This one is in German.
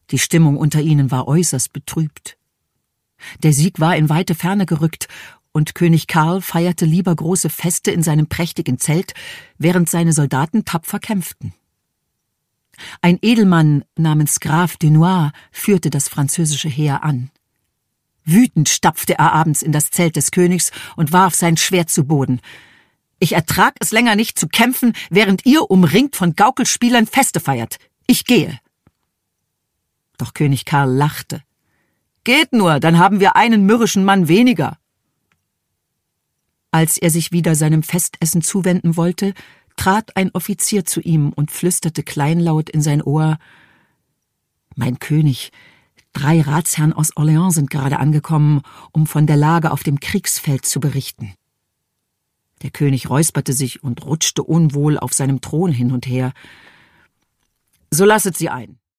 Die Stimmung unter ihnen war äußerst betrübt. Der Sieg war in weite Ferne gerückt, und König Karl feierte lieber große Feste in seinem prächtigen Zelt, während seine Soldaten tapfer kämpften. Ein Edelmann namens Graf Dunois führte das französische Heer an. Wütend stapfte er abends in das Zelt des Königs und warf sein Schwert zu Boden. »Ich ertrag es länger nicht zu kämpfen, während ihr umringt von Gaukelspielern Feste feiert. Ich gehe.« Doch König Karl lachte. »Geht nur, dann haben wir einen mürrischen Mann weniger.« Als er sich wieder seinem Festessen zuwenden wollte, trat ein Offizier zu ihm und flüsterte kleinlaut in sein Ohr: »Mein König, 3 Ratsherren aus Orléans sind gerade angekommen, um von der Lage auf dem Kriegsfeld zu berichten.« Der König räusperte sich und rutschte unwohl auf seinem Thron hin und her. »So lasset sie ein.«